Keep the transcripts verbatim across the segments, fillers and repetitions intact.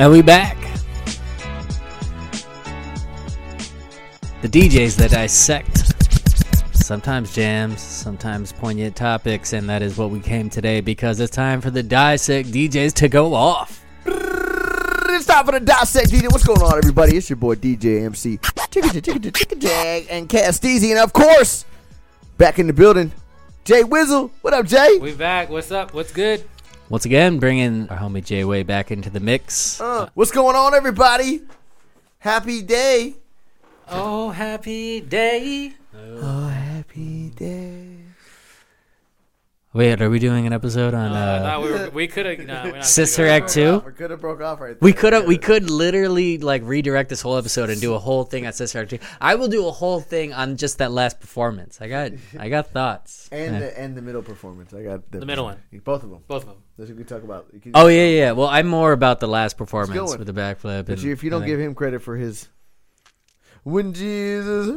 And we back. The D Js that dissect, sometimes jams, sometimes poignant topics, and that is what we came today because it's time for the Dissect D Js to go off. It's time for the Dissect D J. What's going on, everybody? It's your boy D J M C, Chicka Chicka Chicka Jag, and Casteezy, and of course, back in the building, Jay Wizzle. What up, Jay? We back. What's up? What's good? Once again, bringing our homie Jay Way back into the mix. Uh, what's going on, everybody? Happy day. Oh, happy day. Oh, happy day. Wait, are we doing an episode on Uh, uh, no, we, were, we could have. No, we're not Sister gonna Act two? We could have broke off right there. We could have. We could literally like redirect this whole episode and do a whole thing on Sister Act two. I will do a whole thing on just that last performance. I got, I got thoughts. And Uh, the and the middle performance. I got the, The middle one. Both of them. Both of them. That's what we talk about. You can- Oh yeah, yeah. Well, I'm more about the last good performance one. with the backflip. But and you, if you don't give everything. him credit for his, when Jesus.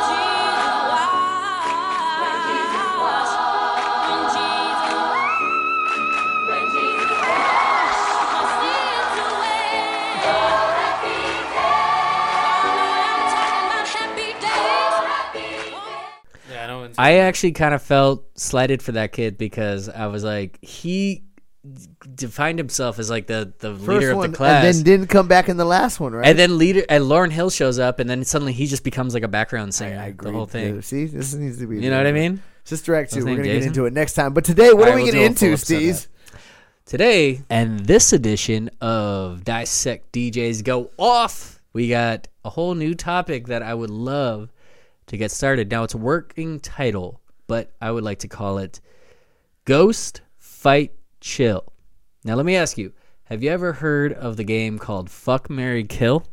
Yeah, I know. I actually kind of felt slighted for that kid because I was like, he defined himself as like the, the First leader one, of the class. and then didn't come back in the last one, right? And then leader and Lauryn Hill shows up, and then suddenly he just becomes like a background singer. I agree. The whole thing. Yeah, see, this needs to be. You know what I mean? Sister Act two. His We're name gonna get Jason? into it next time. But today, what All are right, we we'll getting do a full into, episode of Steez? Today, and this edition of Dissect D Js Go Off, we got a whole new topic that I would love to get started. Now, it's a working title, but I would like to call it Ghost, Fight, Chill. Now, let me ask you, have you ever heard of the game called Fuck, Marry, Kill?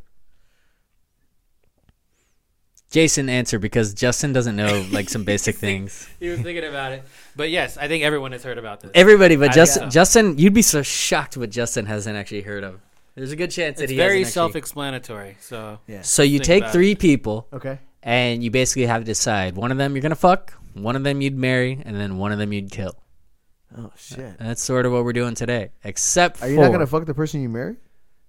Jason, answer, because Justin doesn't know like some basic things. He was thinking about it, but yes, I think everyone has heard about this. Everybody, but I Justin, think so. Justin, you'd be so shocked what Justin hasn't actually heard of. There's a good chance that It's he very hasn't actually- self-explanatory. So Yeah. So you Think take about three people, Okay. and you basically have to decide. One of them you're gonna fuck, one of them you'd marry, and then one of them you'd kill. Oh shit. That's sort of what we're doing today. Except Are you for, not gonna fuck the person you marry?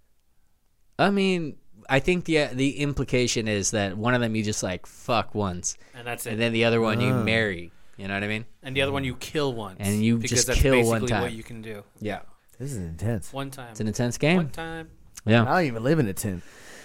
I mean, I think the the implication is that one of them you just like fuck once, and that's it. and then the other one you Ah. marry. You know what I mean? And the other one you kill once, And you because just that's kill basically one time. What you can do Yeah. This is intense. one time. It's an intense One game. time. Yeah. I don't even live in a tent.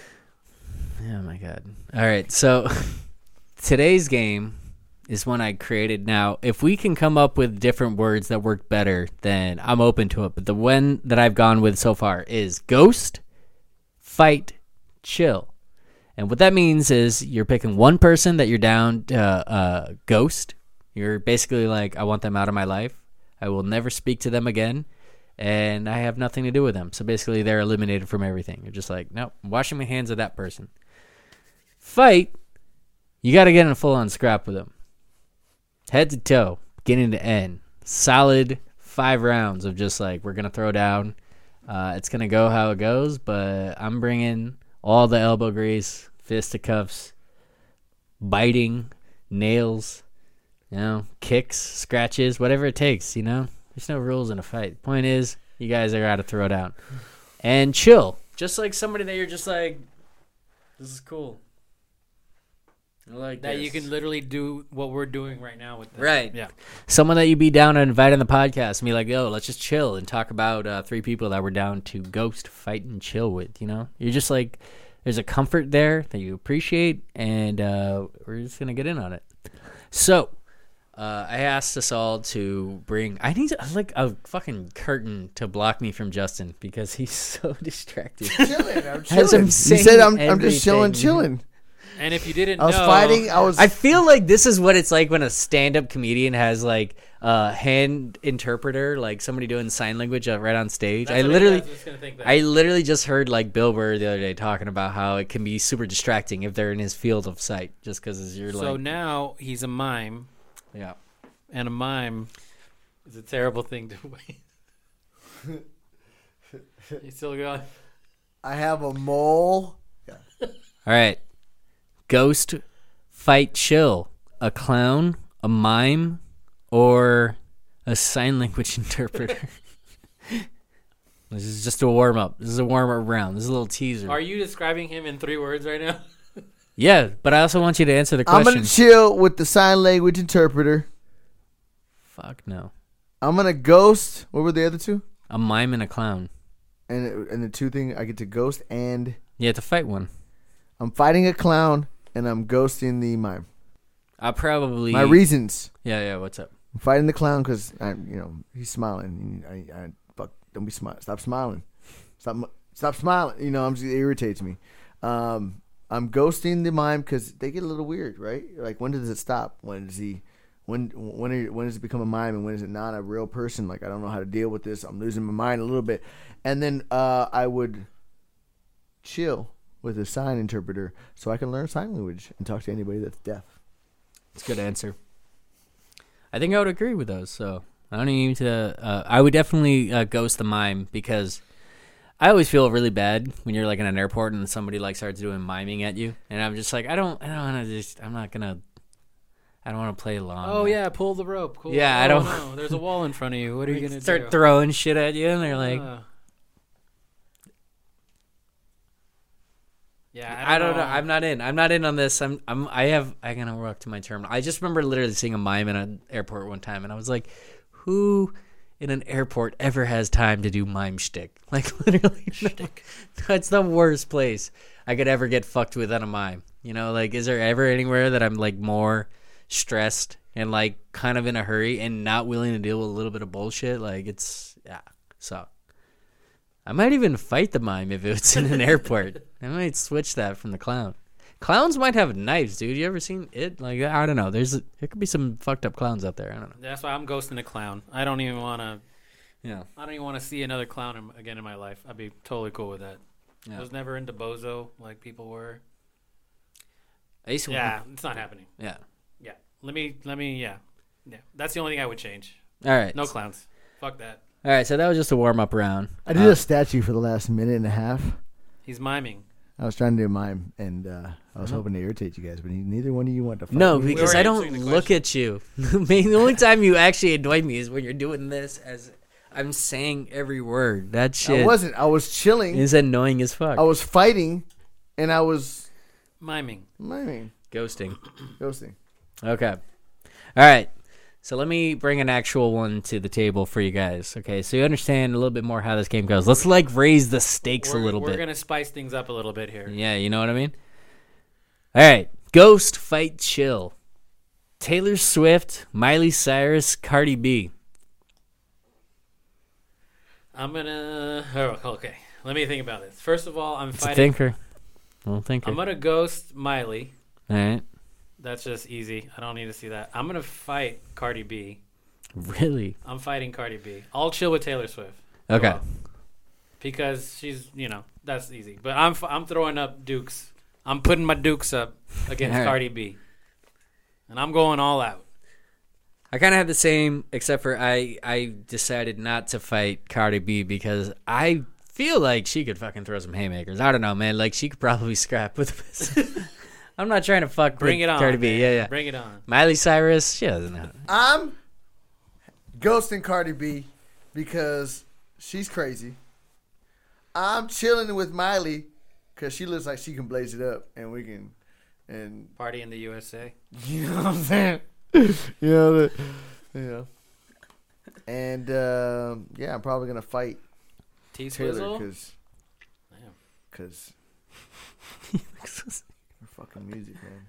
Oh my god. All right. So today's game is one I created. Now, if we can come up with different words that work better, then I'm open to it. But the one that I've gone with so far is ghost, fight, chill. And what that means is you're picking one person that you're down to uh, ghost. You're basically like, I want them out of my life. I will never speak to them again. And I have nothing to do with them. So basically they're eliminated from everything. You're just like, nope, I'm washing my hands of that person. Fight, you got to get in a full-on scrap with them. Head to toe, beginning to end. Solid five rounds of just like, we're going to throw down. Uh, it's going to go how it goes, but I'm bringing all the elbow grease, fisticuffs, biting, nails, you know, kicks, scratches, whatever it takes, you know. There's no rules in a fight. Point is, you guys are got to throw down. And chill. Just like somebody that you're just like, this is cool. I like That this. you can literally do what we're doing right now with this. Right. Yeah. Someone that you'd be down to invite on the podcast and be like, yo, let's just chill and talk about uh, three people that we're down to ghost, fight, and chill with, you know? You're just like, there's a comfort there that you appreciate, and uh, we're just going to get in on it. So, uh, I asked us all to bring, I need to, like a fucking curtain to block me from Justin because he's so distracted. Chilling. I'm Has chilling. him You saying said I'm, I'm just chilling, everything. chilling. And if you didn't I was know, fighting. I was. I feel like this is what it's like when a stand-up comedian has like a hand interpreter, like somebody doing sign language uh, right on stage. that's I what literally, I was just gonna think that. I literally just heard like Bill Burr the other day talking about how it can be super distracting if they're in his field of sight, just because you're so like, now he's a mime, yeah. and a mime is a terrible thing to wait. You still going? I have a mole. All right, ghost, fight, chill. A clown, a mime, or a sign language interpreter. This is just a warm up. This is a warm up round. This is a little teaser. Are you describing him in three words right now? Yeah, but I also want you to answer the I'm question. going to chill with the sign language interpreter. Fuck no. I'm going to ghost. What were the other two? A mime and a clown. And and the two thing, I get to ghost and You have to fight one. I'm fighting a clown and I'm ghosting the mime. I'll probably. My reasons. Yeah, yeah. What's up? I'm fighting the clown because you know he's smiling. I, I fuck. Don't be smile. Stop smiling. Stop. Stop smiling. You know, I'm just, it irritates me. Um, I'm ghosting the mime because they get a little weird, right? Like, when does it stop? When does he? When when are, when does it become a mime and when is it not a real person? Like, I don't know how to deal with this. I'm losing my mind a little bit. And then uh, I would chill with a sign interpreter so I can learn sign language and talk to anybody that's deaf. It's a good answer. I think I would agree with those. So I don't even need to. Uh, I would definitely uh, ghost the mime because I always feel really bad when you're like in an airport and somebody like starts doing miming at you, and I'm just like, I don't, I don't want to just, I'm not gonna, I don't want to play along. Oh yeah, pull the rope. Cool. Yeah, oh, I don't- No, there's a wall in front of you. What are you gonna start do? throwing shit at you, and they're like, Uh, yeah, I don't know. I'm not in. I'm not in on this. I'm. I'm. I have. I'm gonna walk to my terminal. I just remember literally seeing a mime in an airport one time, and I was like, "Who in an airport ever has time to do mime shtick?" Like literally, shtick. That's the worst place I could ever get fucked with on a mime. You know, like, is there ever anywhere that I'm like more stressed and like kind of in a hurry and not willing to deal with a little bit of bullshit? Like, it's yeah. So. I might even fight the mime if it's in an airport. I might switch that from the clown. Clowns might have knives, dude. You ever seen it? Like, I don't know. There's a, there could be some fucked up clowns out there. I don't know. That's why I'm ghosting a clown. I don't even want to. Yeah. I don't even want to see another clown in, again in my life. I'd be totally cool with that. Yeah. I was never into bozo like people were. I used to Yeah, it's not happening. Yeah. Yeah, let me let me yeah, yeah. That's the only thing I would change. All right. No clowns. Fuck that. All right. So that was just a warm up round. I did Uh, a statue for the last minute and a half. He's miming. I was trying to do mime, and uh, I was hoping to irritate you guys, but neither one of you want to fight No, me. because were I don't answering the look question. at you. I mean, the only time you actually annoy me is when you're doing this as I'm saying every word. That shit I wasn't. I was chilling. is annoying as fuck. I was fighting, and I was Miming. miming, Ghosting. ghosting. Okay. All right. So let me bring an actual one to the table for you guys. Okay, so you understand a little bit more how this game goes. Let's like raise the stakes We're, a little we're bit. gonna spice things up a little bit here. Yeah, you know what I mean? All right. Ghost, fight, chill. Taylor Swift, Miley Cyrus, Cardi B. I'm gonna. Oh, okay, let me think about this. First of all, I'm It's a fighting. thinker. Well, thinker. I'm gonna ghost Miley. All right. That's just easy. I don't need to see that. I'm gonna fight Cardi B. Really? I'm fighting Cardi B. I'll chill with Taylor Swift. Okay. Well, because she's, you know, that's easy. But I'm f- I'm throwing up dukes. I'm putting my dukes up against All right. Cardi B, and I'm going all out. I kind of have the same, except for I, I decided not to fight Cardi B because I feel like she could fucking throw some haymakers. I don't know, man. Like, she could probably scrap with this. I'm not trying to fuck Bring with it on, Cardi B. man. Yeah, yeah. Bring it on. Miley Cyrus, she doesn't know. I'm ghosting Cardi B because she's crazy. I'm chilling with Miley because she looks like she can blaze it up, and we can, and Party in the U S A. you know what I'm saying? you know, the, you know. And um, yeah, I'm probably gonna fight T Taylor Swizzle. because Damn. because her fucking music, man.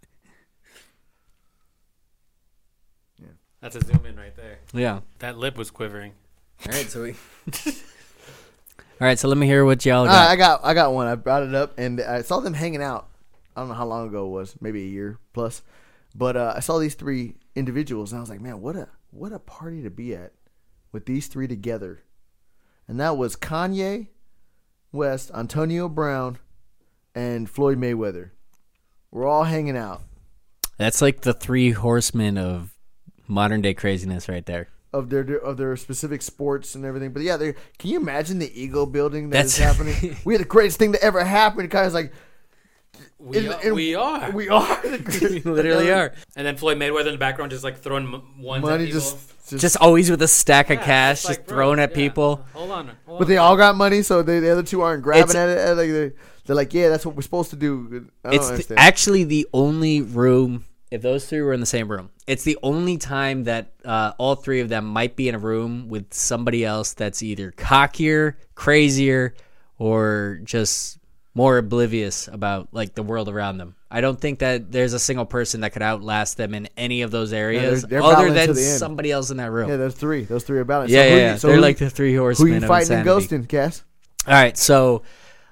That's a zoom in right there. Yeah. That lip was quivering. All right, so we. All right, so let me hear what y'all All got. right, I got I got one. I brought it up, and I saw them hanging out. I don't know how long ago it was, maybe a year plus. But uh, I saw these three individuals, and I was like, man, what a what a party to be at with these three together. And that was Kanye West, Antonio Brown, and Floyd Mayweather. We're all hanging out. That's like the three horsemen of modern day craziness right there. Of their of their specific sports and everything, but yeah, they can you imagine the ego building that is That's- happening? We had the greatest thing that ever happened. Kind of like, We, In- are, in- we are. We are. We literally are. And then Floyd Mayweather in the background just like throwing m- ones Money at people. just, just, Just always with a stack of Yeah, cash, it's like, just bro, thrown at yeah. people. Hold on. Hold But on. they all got money, so they, the other two aren't grabbing It's- at it. uh, Like they, they're like, yeah, that's what we're supposed to do. I don't It's the, understand. actually the only room. If those three were in the same room, it's the only time that uh, all three of them might be in a room with somebody else that's either cockier, crazier, or just more oblivious about like the world around them. I don't think that there's a single person that could outlast them in any of those areas, they're other balanced to than the end. somebody else in that room. yeah, Yeah, those three. Those three are balanced. yeah, so who yeah. You, so They're who, like the three who horsemen you of fighting and insanity. ghosting, Cass? All right, so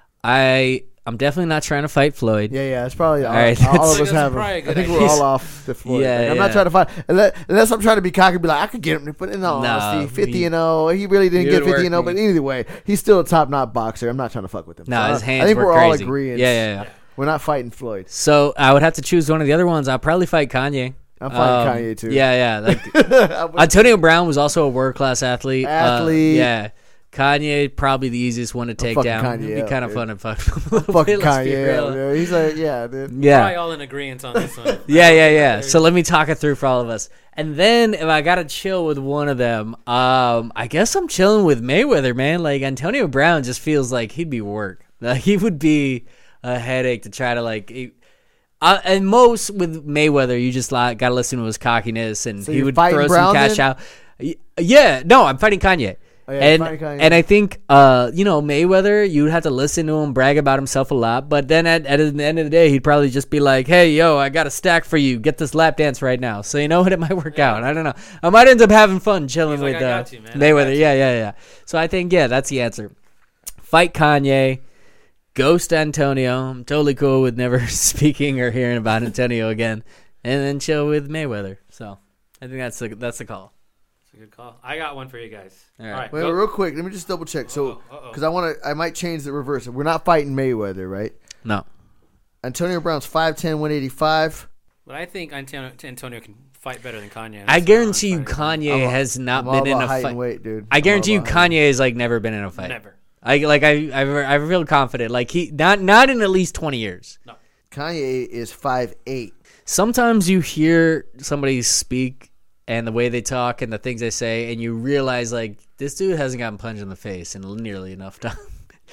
I I'm definitely not trying to fight Floyd. Yeah, yeah, it's probably all, right, all, all of that's- us have. probably a I good think we're idea. all off the floor. Yeah, Like, I'm yeah. not trying to fight unless, unless I'm trying to be cocky and be like, I could get him, but in all No, honesty, fifty he- and oh, he really didn't he get would fifty and oh. work But me. either way, he's still a top notch boxer. I'm not trying to fuck with him. No, So his I- hands I think were we're crazy. all agreeing. Yeah, yeah, yeah. We're not fighting Floyd. So I would have to choose one of the other ones. I'll probably fight Kanye. I'm fighting Um, Kanye too. Yeah, yeah. Like I would- Antonio Brown was also a world class athlete. Uh, Athlete. yeah. Kanye probably the easiest one to take fucking down. Kanye It'd be up, kind of dude. fun to fuck him a little fucking bit, let's be Kanye. real. Yeah, he's like, yeah, dude. Probably Yeah. all in agreement on this one. Yeah, yeah, yeah. So let me talk it through for all of us. And then if I gotta chill with one of them, um, I guess I'm chilling with Mayweather, man. Like Antonio Brown just feels like he'd be work. Like he would be a headache to try to like. He, uh, and most with Mayweather, you just like gotta listen to his cockiness, and So he you're would fighting throw Brown some cash then? out. Y- Yeah, no, I'm fighting Kanye. Oh, yeah, and fighting Kanye. and I think uh you know Mayweather, you'd have to listen to him brag about himself a lot, but then at, at the end of the day he'd probably just be like, hey yo, I got a stack for you, get this lap dance right now. So you know what, it might work out. I don't know, I might end up having fun chilling He's like, with "I uh, got you, man. I Mayweather. got you." Yeah, yeah, yeah. So I think yeah, that's the answer. Fight Kanye, ghost Antonio. I'm totally cool with never speaking or hearing about Antonio again, and then chill with Mayweather. So I think that's the that's the call. It's a good call. I got one for you guys. All All right. right. Wait, go. real quick, let me just double check. So, Uh-oh, uh-oh. because I want to, I might change the reverse. We're not fighting Mayweather, right? No. Antonio Brown's five ten, one eighty-five. But I think Antonio, Antonio can fight better than Kanye. I That's guarantee why you I'm fighting him. Kanye I'm- has not I'm all been in about a height fight. and weight, dude. I I'm guarantee all you about height. Kanye has like never been in a fight. Never. I like I I I feel confident. Like he not not in at least twenty years. Kanye is five eight. Sometimes you hear somebody speak and the way they talk and the things they say, and you realize like this dude hasn't gotten punched in the face in nearly enough time.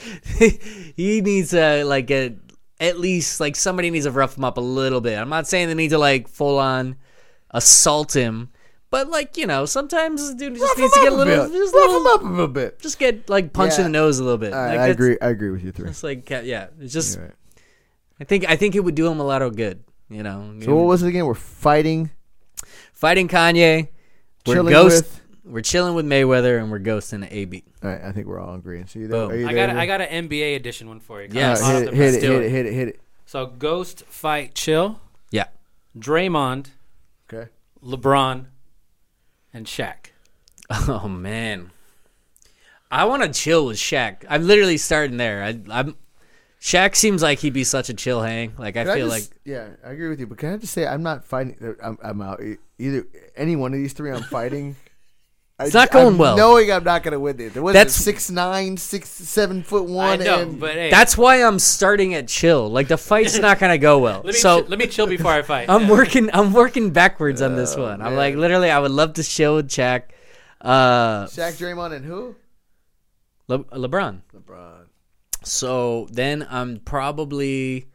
He needs to like get at least like somebody needs to rough him up a little bit. I'm not saying they need to like full on assault him, but like you know sometimes the dude just Rough needs him to get up a little, bit. just, Rough a little him up a little bit. just get like punched Yeah. in the nose a little bit. All right, Like, I that's- agree. I agree with you three. It's like yeah, it's just You're right. I think I think it would do him a lot of good. You know, So what was it again? We're fighting, fighting Kanye. We're chilling ghost. with. We're chilling with Mayweather and we're ghosting A B. All right, I think we're all agreeing. So you Boom. are you I there, got Jay? I got an N B A edition one for you. Yes. All Off right, the hit it, press. hit it, do hit it. it, hit it, hit it. So Ghost fight Chill, Yeah. Draymond, Okay. LeBron, and Shaq. Oh man, I want to chill with Shaq. I'm literally starting there. I, I'm. Shaq seems like he'd be such a chill hang. Like I Can feel just- like yeah, I agree with you. But can I just say I'm not fighting? I'm, I'm out. E- Either any one of these three, I'm fighting. It's not going I'm well. Knowing I'm not going to win this. What is That's- it, six nine, six seven foot I one. know, and but hey, that's why I'm starting at chill. Like the fight's not gonna go well. let me So chi- let me chill before I fight. I'm working. I'm working backwards on this one. I'm man. like literally. I would love to chill with Shaq. Uh, Shaq, Draymond, and who? Le- LeBron. LeBron. So then I'm probably,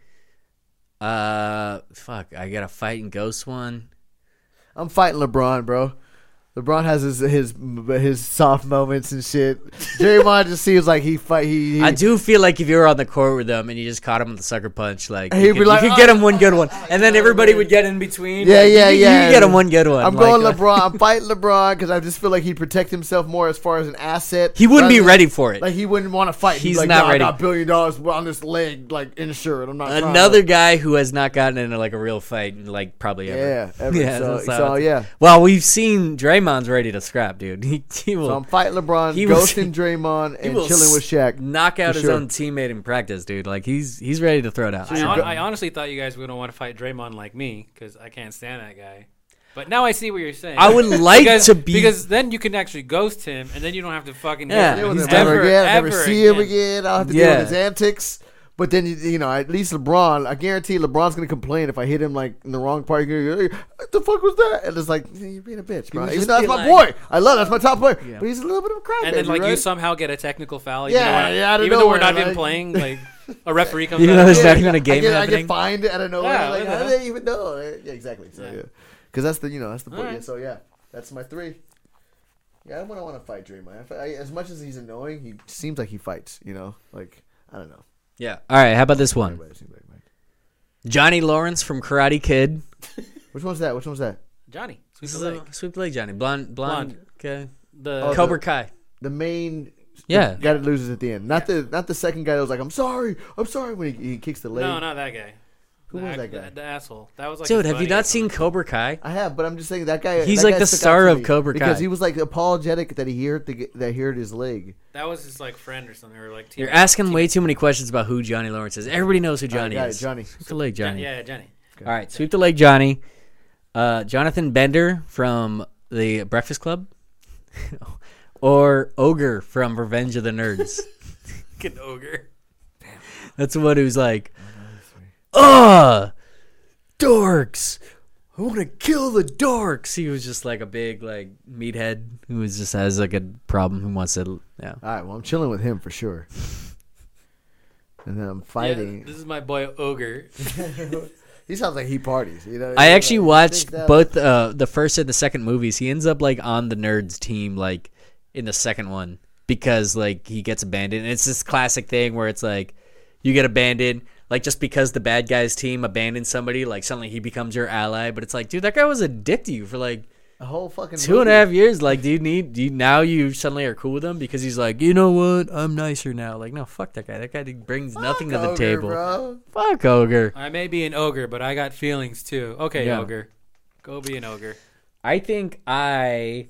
uh, fuck. I got a fight and ghost one. I'm fighting LeBron, bro. LeBron has his his his soft moments and shit. Draymond just seems like he fight. He, he I do feel like if you were on the court with them and you just caught him with the sucker punch, like He'd you be could, like, you could "Oh, get him one good oh, one, oh, and then yeah, everybody man." would get in between. Yeah, Like, yeah, you, yeah. You could get him one good one. I'm Like, going uh, LeBron. I'm fighting LeBron because I just feel like he'd protect himself more as far as an asset. He wouldn't be rather than- ready for it. Like he wouldn't want to fight. He'd be He's like, not "Nah, ready." I got a billion dollars on this leg, like insured. I'm not trying to-" Another guy who has not gotten into like a real fight, in, like probably ever. Yeah, ever. Yeah, so, that's how so it's- yeah. Well, we've seen Draymond's ready to scrap, dude. He, he will So I'm fighting LeBron, He will- ghosting Draymond, he and will chilling with Shaq. knock out for his sure. own teammate in practice, dude. Like he's he's ready to throw it out. I, you're hon- go- I honestly thought you guys were gonna want to fight Draymond like me because I can't stand that guy. But now I see what you're saying. I would like because, to be because then you can actually ghost him, and then you don't have to fucking Yeah, hear Deal him with he's him ever, ever again. ever Never see him again. again. I'll have to Yeah. deal with his antics. But then you know, at least LeBron, I guarantee LeBron's gonna complain if I hit him like in the wrong part. He's gonna go, hey, what the fuck was that? And it's like you're being a bitch, bro. would Even just though that's be my like- boy, I love that's my top player, Yeah. but he's a little bit of a crybaby. And then like right? you somehow get a technical foul. Yeah, even though we're- yeah, out of Even though we're nowhere, not even like- playing, like a referee comes. Even out though and there's goes, not even a game I get, I happening. get fined out of nowhere. Yeah, like what how the do hell? they even know? Yeah, exactly. So Yeah. yeah, because that's the you know that's the point. Alright. Yeah, so yeah, that's my three. Yeah, I wouldn't want to fight Draymond. I, I, as much as he's annoying, he seems like he fights. You know, like I don't know. Yeah. All right. How about this one? Everybody seems like, like- Johnny Lawrence from Karate Kid. Which one's that? Which one's that? Johnny, sweep This the is leg. a sweep the leg, Johnny. Blonde, blonde. Blonde. Okay. The Oh, Cobra Kai. The main. Yeah. The guy that loses at the end. Not the not the second guy that was like, I'm sorry, I'm sorry when he, he kicks the leg. no, not that guy. Who the, was ac- that guy? The, the asshole. That was like. Dude, his have you buddy or not seen something. Cobra Kai? I have, but I'm just saying that guy. He's that like guy the stuck star out to of me Cobra because Kai. he was like apologetic that he hurt the that he hurt his leg. That was his like friend or something, or like. Team, You're asking team- way too many questions about who Johnny Lawrence is. Everybody knows who All right, Johnny got it, is. Johnny. Sweep the leg, Johnny. Yeah, yeah, Johnny. Okay. All right, sweep the leg, Johnny. Uh, Jonathan Bender from The Breakfast Club, or Ogre from Revenge of the Nerds. Fucking ogre. That's the one who's like, "Ugh, dorks! I want to kill the dorks." He was just like a big like meathead who was just has like a problem who wants to, yeah. All right, well, I'm chilling with him for sure. And then I'm Yeah, fighting. this is my boy Ogre. He sounds like he parties. You know. I He's actually like, watched six out. both uh, the first and the second movies. He ends up like on the Nerds team, like in the second one, because like he gets abandoned. And it's this classic thing where it's like you get abandoned, like just because the bad guys team abandoned somebody, like suddenly he becomes your ally. But it's like, dude, that guy was a dick to you for like a whole fucking two and a movie. half years. Like, do you need? Do you, now you suddenly are cool with him because he's like, you know what? I'm nicer now. Like, no, fuck that guy. That guy brings nothing to the Ogre, table. bro. Fuck Ogre. I may be an ogre, but I got feelings too. Okay, Yeah. ogre, go be an ogre. I think I.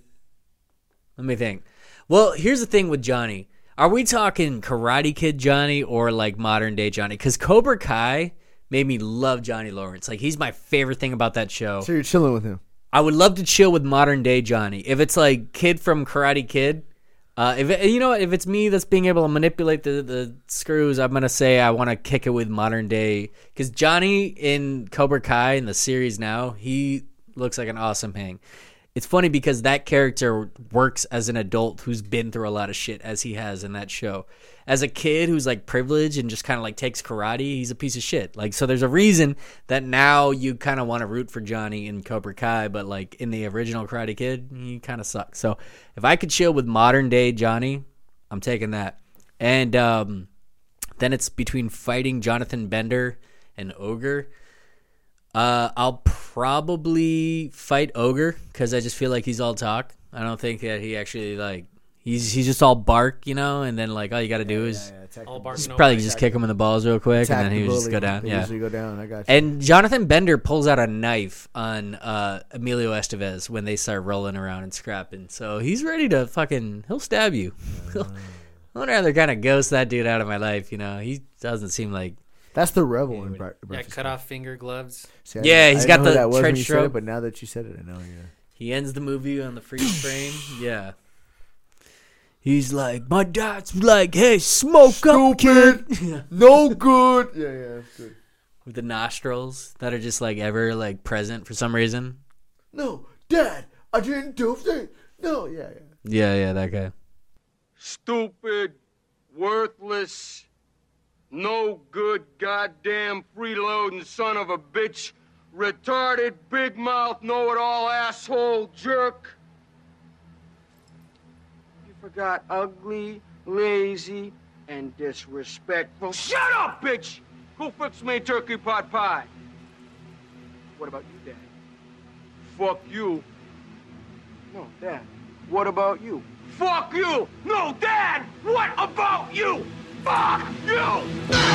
Let me think. Well, here's the thing with Johnny. Are we talking Karate Kid Johnny or like modern day Johnny? Because Cobra Kai made me love Johnny Lawrence. Like, he's my favorite thing about that show. So you're chilling with him. I would love to chill with modern day Johnny. If it's like kid from Karate Kid, uh, if it, you know, if it's me that's being able to manipulate the, the screws, I'm gonna say I want to kick it with modern day. Because Johnny in Cobra Kai in the series now, he looks like an awesome hang. It's funny because that character works as an adult who's been through a lot of shit as he has in that show. As a kid who's like privileged and just kind of like takes karate, he's a piece of shit. Like, so there's a reason that now you kind of want to root for Johnny in Cobra Kai, but like in the original Karate Kid, he kind of sucks. So if I could chill with modern day Johnny, I'm taking that. And um, then it's between fighting Jonathan Bender and Ogre. Uh, I'll probably fight Ogre because I just feel like he's all talk. I don't think that he actually like he's he's just all bark, you know. And then like all you got to do is All bark, just no probably bite. just kick him in the balls real quick, Attack and then he the would just bully. go down. They Yeah. usually go down. I got you. And Jonathan Bender pulls out a knife on uh, Emilio Estevez when they start rolling around and scrapping. So he's ready to fucking he'll stab you. I would rather kind of ghost that dude out of my life. You know, he doesn't seem like. That's the rebel in Bre- Yeah, Breakfast cut Club. off finger gloves. See, I Yeah, didn't- he's I got didn't know the who that was when trench you said it, robe. but now that you said it, I know. Yeah. He ends the movie on the freeze frame. Yeah. He's like, my dad's like, hey, smoke up, kid. Yeah. No good. Yeah, yeah, that's good. With the nostrils that are just like ever like present for some reason. No, Dad, I didn't do it. No, yeah, yeah. Yeah, yeah, that guy. Stupid, worthless, no good, goddamn freeloading son of a bitch, retarded, big mouth, know it all asshole jerk. You forgot ugly, lazy, and disrespectful. Shut up, bitch! Go fix me a turkey pot pie. What about you, Dad? Fuck you. No, Dad. What about you? Fuck you! No, Dad! What about you? Fuck you!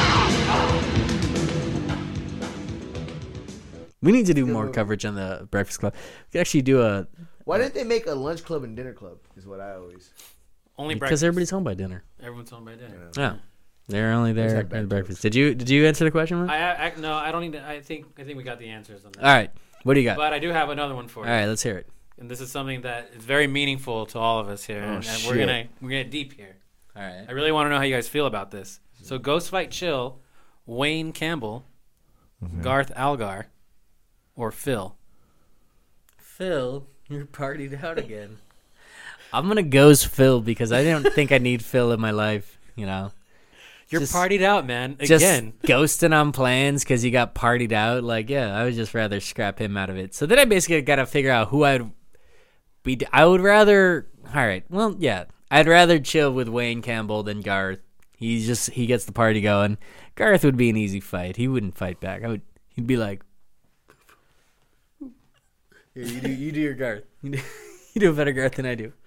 We need to do more coverage on the Breakfast Club. We could actually do a Why didn't they make a lunch club and dinner club? Is what I always. Only because breakfast. everybody's home by dinner. Everyone's home by dinner. Yeah, they're only there had at bad breakfast. Did you did you answer the question? Mark? I, I no, I don't need to. I think I think we got the answers on that. All right, what do you got? But I do have another one for All you. right, let's hear it. And this is something that is very meaningful to all of us here. Oh, and and shit. we're gonna we're gonna deep here. All right. I really want to know how you guys feel about this. So Ghost Fight Chill Wayne Campbell, Mm-hmm. Garth Algar, or Phil? Phil, you're partied out again. I'm gonna ghost Phil because I don't think I need Phil in my life. You know, You're Just- partied out, man. just Again. ghosting on plans because he got partied out. Like, yeah, I would just rather scrap him out of it. So then I basically got to figure out who I'd be. I would rather. All right, well, yeah, I'd rather chill with Wayne Campbell than Garth. He just he gets the party going. Garth would be an easy fight. He wouldn't fight back. I would. He'd be like, Here, you do you do your Garth. You do, you do a better Garth than I do.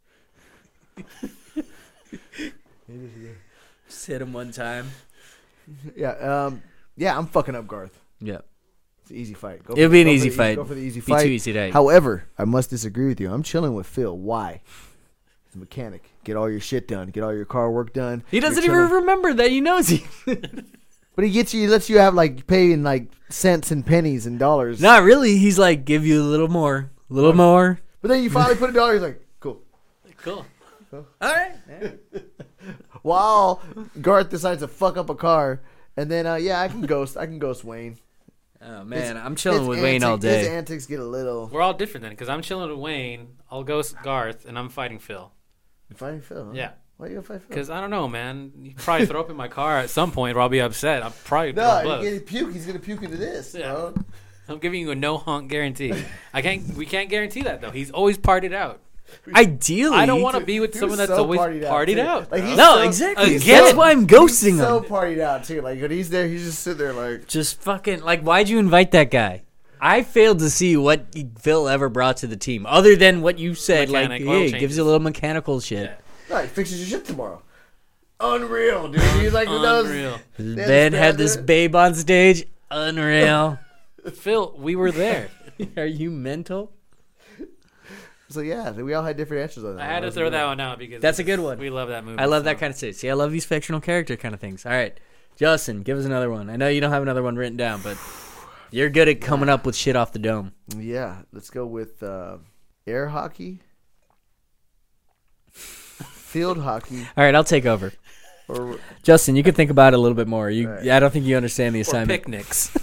Just hit him one time. Yeah, um, yeah, I'm fucking up Garth. Yeah. It's an easy fight. Go It'll for- be an go for easy the fight. Go for the easy Be fight. too easy to- However, I must disagree with you. I'm chilling with Phil. Why? He's a mechanic. Get all your shit done. Get all your car work done. He doesn't You're even chilling. remember that he knows he. But he gets you. He lets you have like pay in like cents and pennies and dollars. Not really. He's like, give you a little more, a little more. But then you finally put a dollar. He's like, cool. Cool. All right. While Garth decides to fuck up a car, and then uh, yeah, I can ghost. I can ghost Wayne. Oh man, His- I'm chilling his with Wayne all antics- His day. antics get a little. We're all different then, because I'm chilling with Wayne. I'll ghost Garth, and I'm fighting Phil. You fighting Phil? Huh? Yeah. Why you gonna fight Phil? Because I don't know, man. You probably throw up in my car at some point, or I'll be upset. I'm probably No, throw you're blood. gonna puke. He's gonna puke into this. Yeah. Bro. I'm giving you a no honk guarantee. I can't. We can't guarantee that though. He's always partied out. Ideally, I don't want to Dude, be with he someone was that's so always partied partied, out, out. too. Like, he's No, so- exactly. he's That's so- why I'm ghosting He's so him. partied out too. Like when he's there, he's just sitting there like. Just fucking like, why'd you invite that guy? I failed to see what Phil ever brought to the team, other than what you said. Mechanic, like, oil hey, changes. gives you a little mechanical shit. Yeah. No, he fixes your shit tomorrow. Unreal, dude. He's like, who knows? Unreal. Ben had this babe on stage. Unreal. Phil, we were there. Are you mental? So yeah, we all had different answers on that. I had to was throw good. that one out because That's a good one. We love that movie. I love that so. kind of shit. See, I love these fictional character kind of things. All right, Justin, give us another one. I know you don't have another one written down, but you're good at coming up with shit off the dome. Yeah, let's go with uh, air hockey, field hockey, All right, I'll take over. or Justin, you can think about it a little bit more. You, All right. yeah, I don't think you understand the Or assignment. picnics.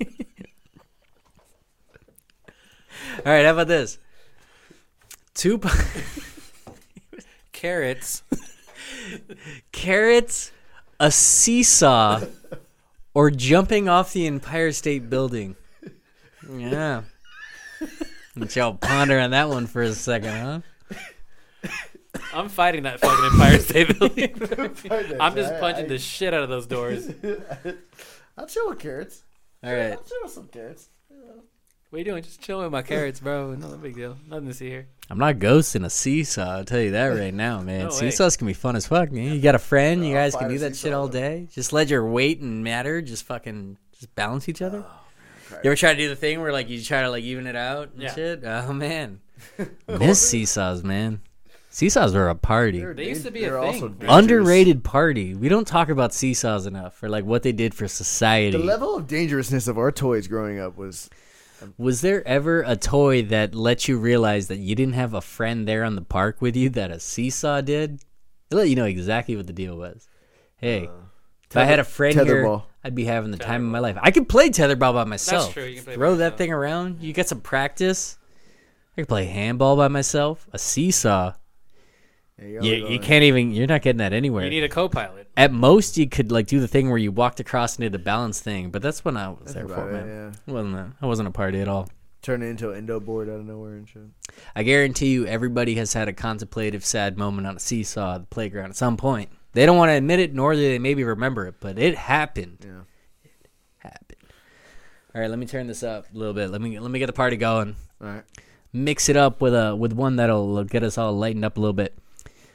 All right, how about this? Two p- Carrots. carrots, a seesaw, or jumping off the Empire State Building. Yeah. Let y'all ponder on that one for a second, huh? I'm fighting that fucking Empire State Building. I'm just punching the shit out of those doors. I'll chill with carrots. All right. I'll chill with some carrots. What are you doing? Just chilling with my carrots, bro. No big deal. Nothing to see here. I'm not ghosting a seesaw. I'll tell you that right now, man. No way. Seesaws can be fun as fuck, man. You got a friend, you I'll guys fight can a do that shit seesaw. all day. Just let your weight and matter just fucking just balance each other. okay. You ever try to do the thing where like you try to like even it out and Yeah. shit? Oh man, miss seesaws, man. Seesaws were a party, They're They used to be they're a also thing. dangerous. underrated party. We don't talk about seesaws enough or like what they did for society. The level of dangerousness of our toys growing up was Was there ever a toy that let you realize that you didn't have a friend there on the park with you that a seesaw did? It let you know exactly what the deal was. Hey, if I had a friend here, tetherball. I'd be having the time of my life. I could play tetherball by myself. true, you can play by Throw that yourself. thing around. You get some practice. I could play handball by myself. A seesaw. Yeah, You, you're you going- can't even. You're not getting that anywhere. You need a co-pilot. At most, you could like do the thing where you walked across into the balance thing, but that's when I was That's there about for, it, man. yeah. Wasn't that? I wasn't a party at all. Turn it into an endo board out of nowhere and shit. I guarantee you, everybody has had a contemplative, sad moment on a seesaw at the playground at some point. They don't want to admit it, nor do they maybe remember it, but it happened. Yeah. It happened. All right, let me turn this up a little bit. Let me let me get the party going. All right. Mix it up with a with one that'll get us all lightened up a little bit.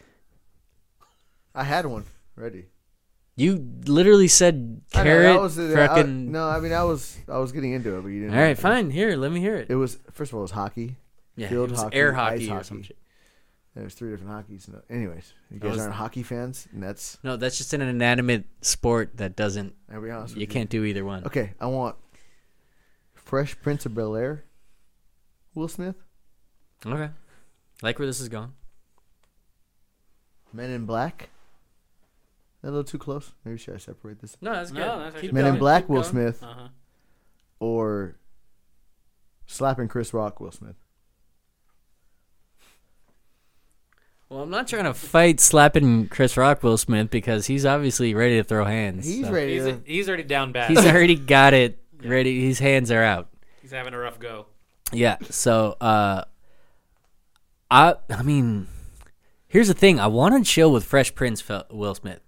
I had one ready. You literally said I know, carrot, that was the- frickin' I- no, I mean I was I was getting into it, but you didn't. All right, fine. Here, let me hear it. It was first of all it was hockey. Yeah, field it was hockey, air ice hockey or hockey. some shit. There's three different hockeys. No, anyways, you guys was- aren't hockey fans, and that's No, that's just an inanimate sport that doesn't. I'll be honest with You you. can't do either one. Okay, I want Fresh Prince of Bel Air. Will Smith, Okay. Like where this is going. Men in Black, a little too close? Maybe should I separate this? No, that's good. No, that's Keep actually Men going. in Black, Keep Will going. Smith, Uh huh. or slapping Chris Rock, Will Smith? Well, I'm not trying to fight slapping Chris Rock, Will Smith, because he's obviously ready to throw hands. He's so. ready. He's to, he's already down bad. He's already got it ready. His hands are out. He's having a rough go. Yeah. So, uh, I I mean, here's the thing. I want to chill with Fresh Prince Fel- Will Smith,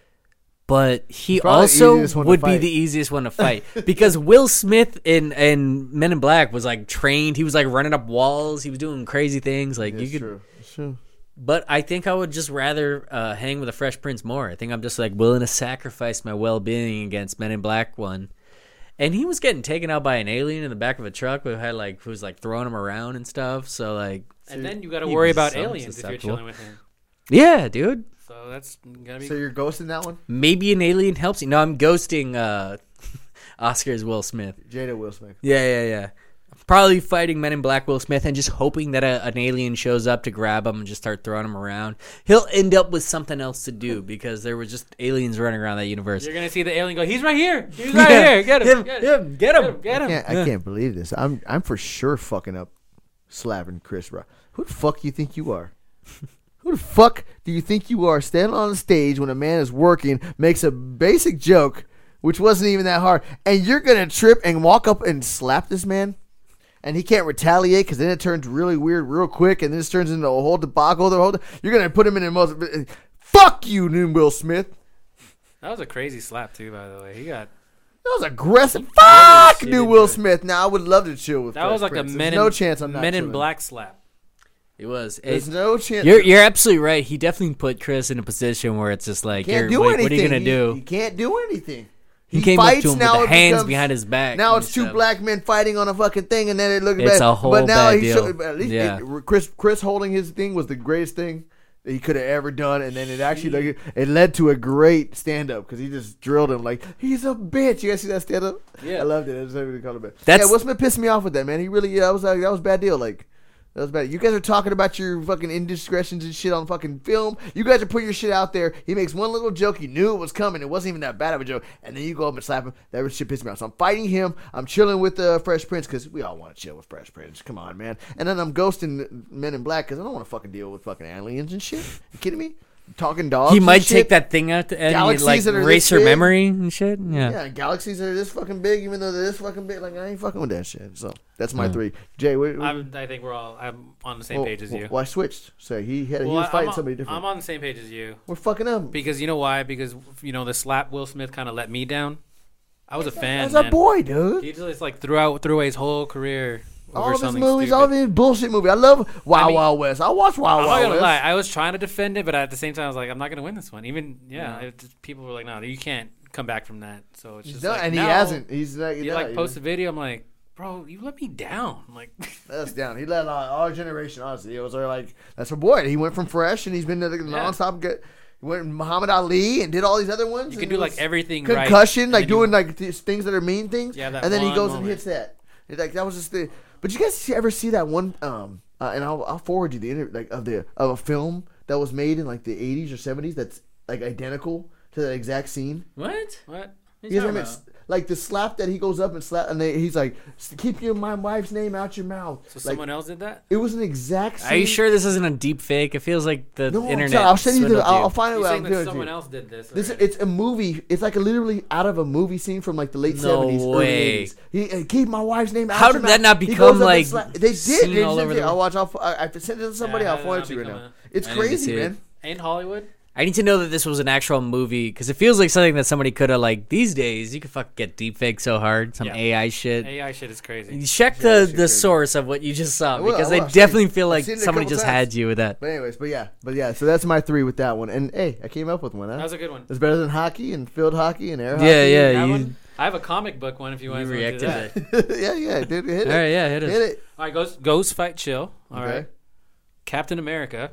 but he probably the also easiest one to would be fight. the easiest one to fight because Will Smith in in Men in Black was like trained. He was like running up walls. He was doing crazy things. Like Yeah, you it's could. true. It's true. But I think I would just rather uh, hang with a Fresh Prince more. I think I'm just like willing to sacrifice my well-being against Men in Black one. And he was getting taken out by an alien in the back of a truck who had like who was like throwing him around and stuff. So like, And then you got to he worry was about somewhat aliens if you're susceptible. chilling with him. yeah, dude. So that's gonna be. So you're ghosting that one? Maybe an alien helps you. No, I'm ghosting uh, Oscar's Will Smith. Jada Will Smith. Yeah, yeah, yeah. Probably fighting Men in Black Will Smith and just hoping that a, an alien shows up to grab him and just start throwing him around. He'll end up with something else to do because there was just aliens running around that universe. You're gonna see the alien go. He's right here. He's right here. Get him. Him, Get him. him, get him. Get I him. can't, I can't believe this. I'm I'm for sure fucking up slapping Chris Rock. Who the fuck you think you are? Who the fuck do you think you are standing on the stage when a man is working, makes a basic joke, which wasn't even that hard, and you're going to trip and walk up and slap this man? And he can't retaliate because then it turns really weird real quick, and then it turns into a whole debacle. The whole, you're going to put him in the most... Fuck you, new Will Smith. That was a crazy slap too, by the way. He got. That was aggressive. Fuck shit new into Will it. Smith. Now I would love to chill with That Fresh was like Prince. a There's Men in no chance I'm not Men in chilling. Black slap. It was. There's It, no chance. you're you're absolutely right. He definitely put Chris in a position where it's just like, can't you're, do what, anything. what are you gonna He- do? He can't do anything. He came up to him with now the it hands becomes- behind his back. Now and it's two stuff. black men fighting on a fucking thing, and then it looks It's bad. a whole but now bad he deal. showed, at least Yeah. it- Chris Chris holding his thing was the greatest thing that he could have ever done, and then it actually like it led to a great stand up because he just drilled him like he's a bitch. You guys see that stand up? Yeah. I loved it. I just everybody called him bitch. That's- yeah, Will Smith pissed me off with that, man. He really yeah, that was like, that was a bad deal. Like. That was bad. You guys are talking about your fucking indiscretions and shit on fucking film. You guys are putting your shit out there. He makes one little joke. He knew it was coming. It wasn't even that bad of a joke. And then you go up and slap him. That shit pissed me off. So I'm fighting him. I'm chilling with uh, Fresh Prince because we all want to chill with Fresh Prince. Come on, man. And then I'm ghosting Men in Black because I don't want to fucking deal with fucking aliens and shit. You kidding me? Talking dogs. He and might shit. take that thing out to, and Galaxies like that are erase this her big. memory and shit. Yeah. Yeah, galaxies that are this fucking big, even though they're this fucking big. Like I ain't fucking with that shit. So that's my three. Jay, what, I'm, I think we're all. I'm on the same well, page as you. Well, I switched. So he had he Well, was I- fighting I'm on, somebody different. I'm on the same page as you We're fucking up. because you know why? Because you know the slap Will Smith kind of let me down. I was a fan. That's a man. boy, dude. He just like threw out threw away his whole career over All of his something movies, stupid. all of his bullshit movies. I love Wild I mean, Wild West. I watch Wild I'm not Wild gonna West. lie. I was trying to defend it, but at the same time, I was like, I'm not gonna win this one. Even yeah, it just, people were like, no, you can't come back from that. So it's He's just done, like, and now, he hasn't. He's like, He yeah, like you post a know. video. I'm like, bro, you let me down. I'm like, Let us down. He let our, our generation, honestly. It was like that's our boy. He went from Fresh, and he's been the nonstop. Get, he went Muhammad Ali and did all these other ones. you and can do it like was everything concussion, right. and like then you- doing like these things that are mean things. Yeah, that and then he one goes and moment. hits that. It's like that was just the. But you guys see, ever see that one? Um, uh, and I'll I'll forward you the interview like of the of a film that was made in like the eighties or seventies that's like identical to that exact scene. What? What? What You are guys you remember, talking about? like the slap that he goes up and slap, and they, he's like, "Keep your my wife's name out your mouth." So like, someone else did that? It was an exact. Scene. Are you sure this isn't a deep fake? It feels like the No, I'm internet. sorry, I'll send you the. swindled I'll, I'll find it. You're out. saying I'll that give it to someone you. else did this? This already. it's a movie. It's like a literally out of a movie scene from like the late No seventies, early way. eighties. He uh, keep my wife's name out. How your did that mouth. not He become, goes up and like, slap- They did. seen They all did. over it. the- I'll watch. I'll, I, I send it to somebody. Yeah, I'll how forward it did to you that right now. become It's I need to crazy, see it. man. in Hollywood. I need to know that this was an actual movie because it feels like something that somebody could have like. These days, you can fucking get deep fake so hard. Some Yeah. A I shit. A I shit is crazy. Check Yeah, the, that shit the crazy. source of what you just saw I will, because I I, will. I've definitely seen- feel I've like seen it a somebody couple just times. had you with that. But anyways, but yeah, but yeah. So that's my three with that one. And hey, I came up with one. Huh? That was a good one. It's better than hockey and field hockey and air hockey. Yeah, yeah. That You, one? I have a comic book one if you, you want to do reacted that. to it. yeah, yeah, dude. Hit it. All right, yeah, hit Hit it. it. All right, goes Ghost Fight Chill. All right, Okay. Captain America,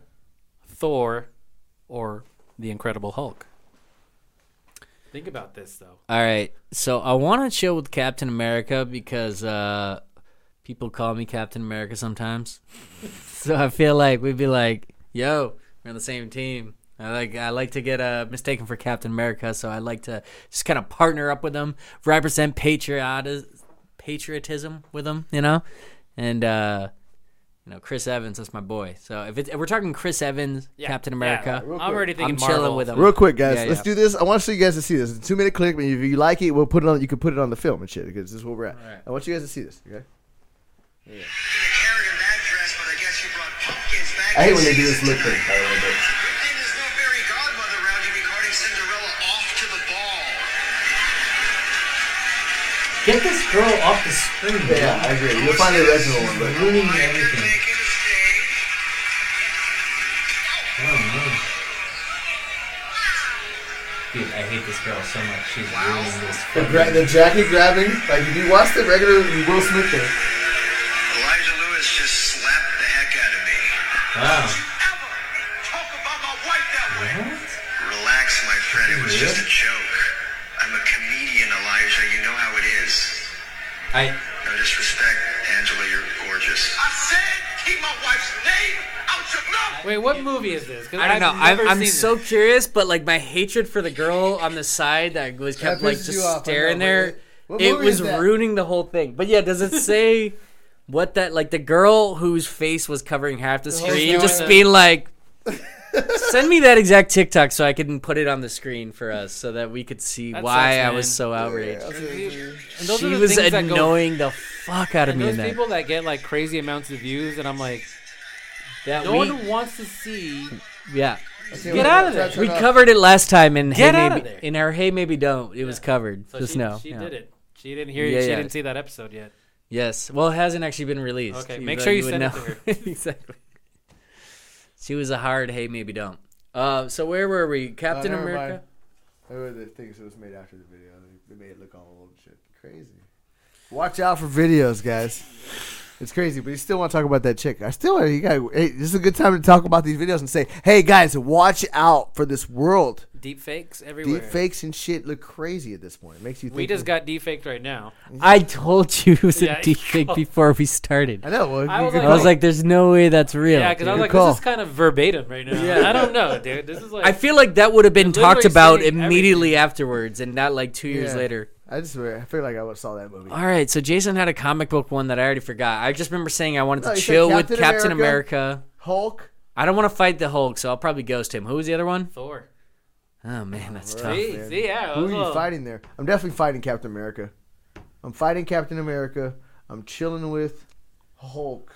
Thor, or the Incredible Hulk. Think about this though. All right, so I want to chill with Captain America because uh, people call me Captain America sometimes. So I feel like we'd be like, "Yo, we're on the same team." I like I like to get uh, mistaken for Captain America, so I like to just kind of partner up with him, represent patriot patriotism with him, you know, and uh, you know Chris Evans, that's my boy. So if, it's, if we're talking Chris Evans, Yeah, Captain yeah, America, real I'm quick. already thinking I'm chilling Marvel. with him. Real quick, guys, Yeah, let's yeah. do this. I want you guys to see this. It's a two minute clip, and if you like it, we'll put it on. You can put it on the film and shit because this is where we're at. Alright. I want you guys to see this. Okay. Carrying that dress, but I guess you brought pumpkins back. I hate when they do this lip thing. I don't know, but- Good thing there's no fairy godmother around you be carting Cinderella off to the ball. Get this girl off the screen. Yeah, I agree. You'll find the original one, but ruining Mike, everything. making a stage. Dude, I hate this girl so much. She's ruining this. the, gra- the jacket grabbing, like if you watch the regular Will Smith thing. Elijah Lewis just slapped the heck out of me. Wow. Ever talk about my wife that way? What? Relax, my friend. It was just a joke. I'm a comedian, Elijah. You know how it is. I No disrespect, Angela. You're gorgeous. I said keep my wife's name out your mouth. Wait, what movie is this? 'Cause I don't know. I've I'm, never I'm seen so this. curious, but like my hatred for the girl on the side that was kept That like pisses just you off, I staring know, there. but what It movie was is that? ruining the whole thing. But yeah, does it say what that like the girl whose face was covering half the whole screen, screen. just being like, send me that exact TikTok so I can put it on the screen for us so that we could see That why sucks, I was man. so outraged. And those She are the was things that go- annoying the fuck out of And me those in that. people that get like crazy amounts of views, and I'm like, That no we- one wants to see. yeah. Get out of there. We covered it last time in Get Hey out of Maybe there. in our Hey Maybe Don't. It was covered. So Just she, know. she yeah. did it. She didn't hear. Yeah, she yeah. didn't see that episode yet. Yes. Well, it hasn't actually been released. Okay, Even make though sure you would send it know. to her. Exactly. She was a hard Hey Maybe Don't. Uh, so where were we? Captain Oh, never America. mind. They were the things that was made after the video. They made it look all old shit. Crazy. Watch out for videos, guys. It's crazy, but you still want to talk about that chick. I still, you got. Hey, this is a good time to talk about these videos and say, "Hey, guys, watch out for this world. Deep fakes everywhere. Deep fakes and shit look crazy at this point. It makes you think." We just got deep faked right now. I told you it was Yeah, a deep fake before we started. I know. Well, I you was good like- I was call. like, "There's no way that's real." Yeah, because I was Good like, call. this is kind of verbatim right now. Yeah. I don't know, dude. This is like. I feel like that would have been You're talked literally about saying immediately afterwards, and not like two years Yeah. later. I just, I feel like I would saw that movie. All right, so Jason had a comic book one that I already forgot. I just remember saying I wanted No, to you said chill with Captain Captain America. America. Hulk. I don't want to fight the Hulk, so I'll probably ghost him. Who was the other one? Thor. Oh man, that's Right. tough. See, man. see, yeah. it Who are was a you little- fighting there? I'm definitely fighting Captain America. I'm fighting Captain America. I'm chilling with Hulk.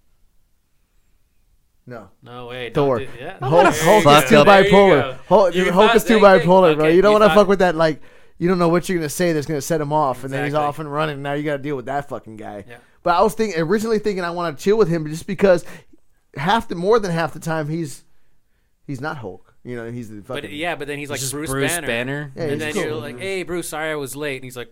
No. No way. Thor. Don't do, yeah. Hulk, There Hulk you is fuck too go. up. There you bipolar. go. Hulk, You Hulk thought- is too there you go. bipolar, bro. Okay, You don't you want to thought- fuck with that. Like, you don't know what you're gonna say that's gonna set him off, and then he's Exactly. off and running. Now you got to deal with that fucking guy. Yeah. But I was thinking originally thinking I want to chill with him just because half the more than half the time he's he's not Hulk. You know, he's the fucking. But yeah, but then he's like Just Bruce, Bruce Banner. Banner. Yeah, And he's then cool. you're like, hey, Bruce, sorry I was late. And he's like,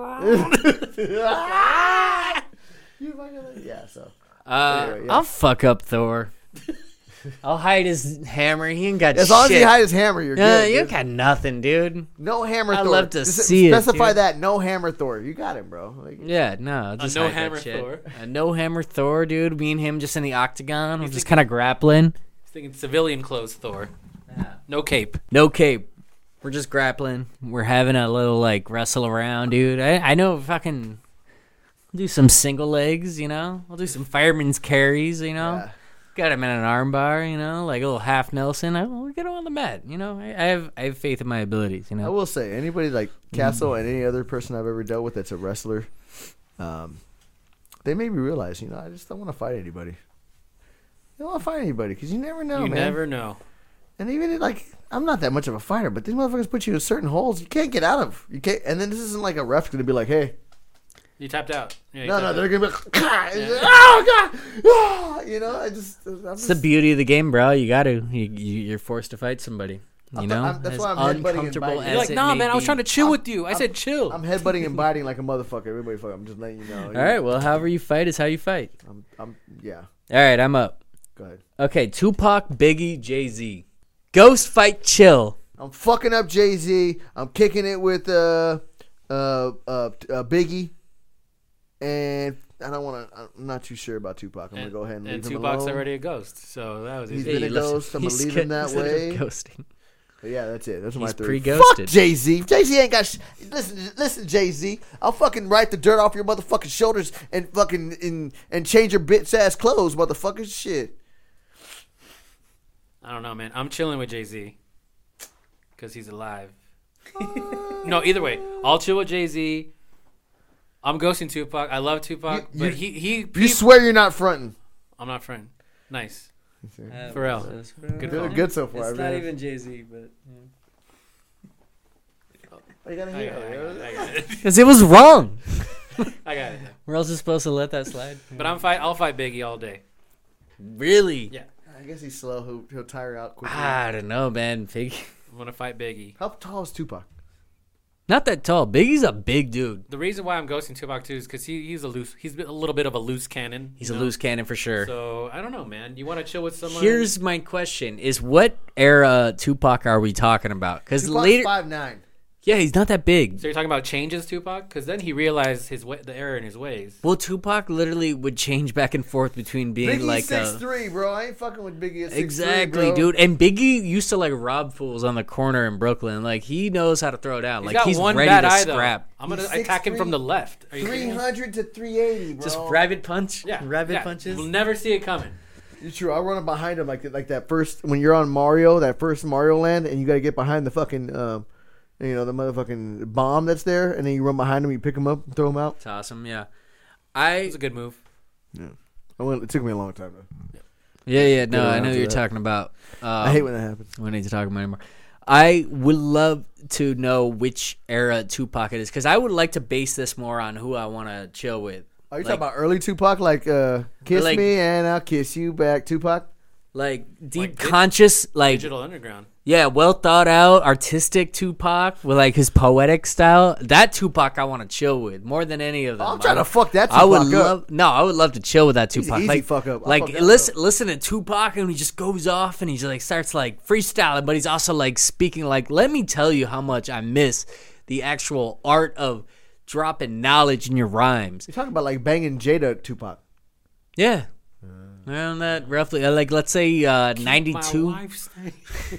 You fucking- yeah. So Uh, Anyway, yeah. I'll fuck up Thor. I'll hide his hammer. He ain't got as shit. long as he hide his hammer, you're Yeah, good. you dude. got nothing, dude. No hammer I'd Thor. love to Just see it, Specify dude. that. No hammer Thor. You got him, bro. Like, Yeah, no, just no hide that hammer shit. Thor. A no hammer Thor, dude. Me and him just in the octagon. We're He's just thinking- kind of grappling. he's thinking civilian clothes Thor. No cape. No cape. We're just grappling. We're having a little like wrestle around, dude. I I know fucking do some single legs, you know. I'll do some fireman's carries, you know. Yeah. Got him in an arm bar, you know, like a little half Nelson. I, we get him on the mat, you know. I, I have I have faith in my abilities, you I know. will say, anybody like Castle and any other person I've ever dealt with that's a wrestler, um, they made me realize, you know, I just don't want to fight anybody. I don't want to fight anybody because you never know, you man. never know. And even like, I'm not that much of a fighter, but these motherfuckers put you in certain holes you can't get out of. You can't. And then this isn't like a ref going to be like, hey, You tapped out. Yeah, you no, no, tapped they're out. going to be like, oh god, ah, you know, I just, I'm It's the just beauty of the game, bro. You got to. You, you, you're forced to fight somebody. You I'm- know, I'm- that's as why I'm headbutting and uncomfortable biting. as You're like, it nah, may man, I was be. trying to chill with you. I said chill. I'm headbutting and biting like a motherfucker. Everybody, fuck, I'm just letting you know. All right, well, however you fight is how you fight. I'm, I'm, yeah. All right, I'm up. Go ahead. Okay, Tupac, Biggie, Jay Z. Ghost fight, chill. I'm fucking up Jay Z. I'm kicking it with uh, uh, uh, uh, Biggie, and I don't want to. I'm not too sure about Tupac. I'm and, gonna go ahead and, and leave him Tupac's alone. already a ghost, so that was He's easy. been a ghost. I'm gonna he's leave him that considered way. Ghosting. But yeah, that's it. Those are my He's three. pre-ghosted. Fuck Jay Z. Jay Z ain't got. Sh- listen, listen, Jay Z. I'll fucking wipe the dirt off your motherfucking shoulders and fucking and, and change your bitch ass clothes, motherfucker. Shit. I don't know, man. I'm chilling with Jay-Z because he's alive. No, either way, I'll chill with Jay-Z. I'm ghosting Tupac. I love Tupac, You- but you- he, he You swear you're not fronting. I'm not friend. Nice. Uh, Pharrell. that's- Good Good, call. good so far, It's man. not even Jay Z, but You gotta I got hear it. I it, got it. I got it. because it was wrong. I got it. We're also supposed to let that slide. But I'm fight. I'll fight Biggie all day. Really? Yeah. I guess he's slow. He'll, he'll tire out quickly. I don't know, man. Big, I'm gonna fight Biggie. How tall is Tupac? not that tall. Biggie's a big dude. The reason why I'm ghosting Tupac too is because he, he's a loose. He's a little bit of a loose cannon. He's you a know? loose cannon for sure. So I don't know, man. You want to chill with someone? Here's my question: Is what era Tupac are we talking about? Because Tupac's later, five nine. yeah, he's not that big. So you're talking about changes, Tupac? Because then he realized his wa- the error in his ways. Well, Tupac literally would change back and forth between being Biggie like six a, three, bro. I ain't fucking with Biggie at six exactly, three, dude. And Biggie used to like rob fools on the corner in Brooklyn. Like he knows how to throw down. He's like got he's one ready bad to eye scrap. though. I'm gonna He's attack him six from three, the left. Are you kidding three me? hundred to three eighty, bro. Just rabbit punch. Yeah, rabbit yeah. punches. We'll never see it coming. It's true. I run behind him like like that first when you're on Mario, that first Mario land, and you got to get behind the fucking, um, you know, the motherfucking bomb that's there, and then you run behind him, you pick him up, and throw him out. It's awesome. Yeah, It I was a good move. I went, it took me a long time though. yeah yeah no, Get I around know to what you're that. talking about. Um, I hate when that happens. We don't need to talk about it anymore. I would love to know which era Tupac it is because I would like to base this more on who I want to chill with. Are you like- talking about early Tupac, like uh, "Kiss Like- Me and I'll Kiss You Back"? Tupac. Like deep Like di- conscious, like Digital Underground. yeah, well thought out, artistic Tupac with like his poetic style. That Tupac I want to chill with more than any of them. I'm trying I- to fuck that Tupac I would up. love no, I would love to chill with that He's Tupac. an easy like fuck up. I'll like fuck that listen, up. listen to Tupac and he just goes off and he's like starts like freestyling, but he's also like speaking like, let me tell you how much I miss the actual art of dropping knowledge in your rhymes. You're talking about like banging Jada Tupac. Yeah. Around that roughly, uh, like let's say uh, ninety-two, My wife's name.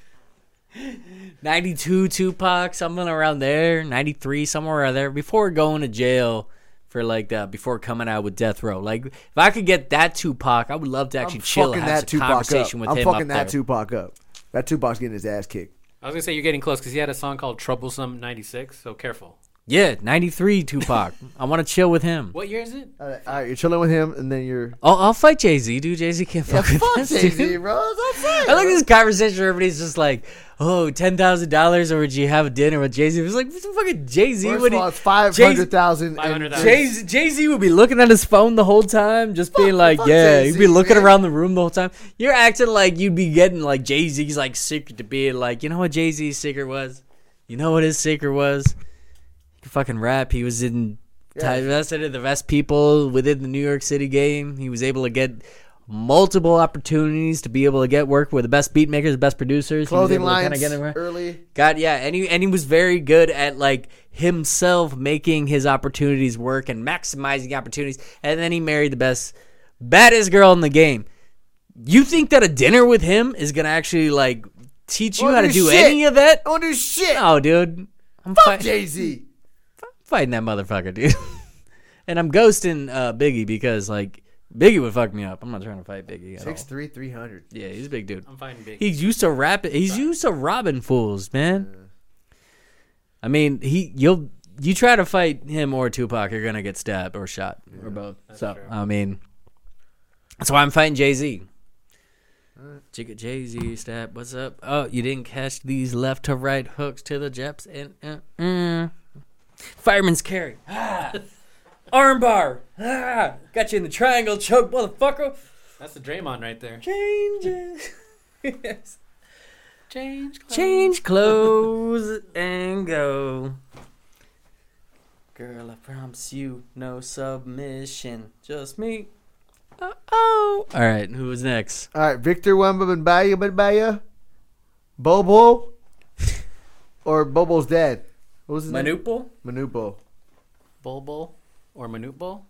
ninety-two Tupac, something around there, ninety-three, somewhere around there, before going to jail for like that, before coming out with Death Row. Like if I could get that Tupac, I would love to actually I'm chill fucking and have that some Tupac up. conversation with I'm him fucking up that there. Tupac up. That Tupac's getting his ass kicked. I was gonna say you're getting close because he had a song called "Troublesome ninety-six." So careful. Yeah, ninety-three Tupac. I want to chill with him. What year is it? All right, all right, you're chilling with him, and then you're I'll, I'll fight Jay Z, dude. Jay Z can't yeah, fuck with fuck this, Jay Z, dude. bro. That's what I'm saying. I like this conversation where everybody's just like, oh, ten thousand dollars, or would you have a dinner with Jay Z? It was like, what's the fucking Jay Z? First of all, it's five hundred thousand. five hundred thousand. Jay Jay Z would be looking at his phone the whole time, just being like, fuck "Yeah." Jay-Z, He'd be looking man. around the room the whole time. You're acting like you'd be getting like Jay Z's like secret to being like, you know what Jay Z's secret was? You know what his secret was? He could fucking rap. He was in Yeah. invested in the best people within the New York City game. He was able to get multiple opportunities to be able to get work with the best beat makers, the best producers. He was Clothing able to kinda lines get around. early. God, yeah, and he and he was very good at like himself making his opportunities work and maximizing opportunities. And then he married the best, baddest girl in the game. You think that a dinner with him is gonna actually like teach you Won't how to do do shit. any of that? I won't do shit. No, dude. I'm Fuck fight- Jay Z. fighting that motherfucker, dude. And I'm ghosting uh, Biggie because like Biggie would fuck me up. I'm not trying to fight Biggie at Six all. three, three hundred. Yeah, he's a big dude. I'm fighting big. He's used to rap. He's used to robbing fools, man. I mean, he you'll you try to fight him or Tupac, you're gonna get stabbed or shot or both. So true. I mean, that's why I'm fighting Jay Z. Jigga Jay Z stab. What's up? Oh, you didn't catch these left to right hooks to the Jeps and uh, mm. Fireman's carry. Ah. Armbar. Ah. Got you in the triangle choke, motherfucker. That's the Draymond right there. Changes. Yes. Change. clothes. Change clothes and go. Girl, I promise you no submission. Just me. Uh oh. All right, who was next? All right, Victor Wembanyama, Wembanyama, Bobo, or Bobo's dad. What was his name? Manupal? Manupo. Bulbul or Manute Bull?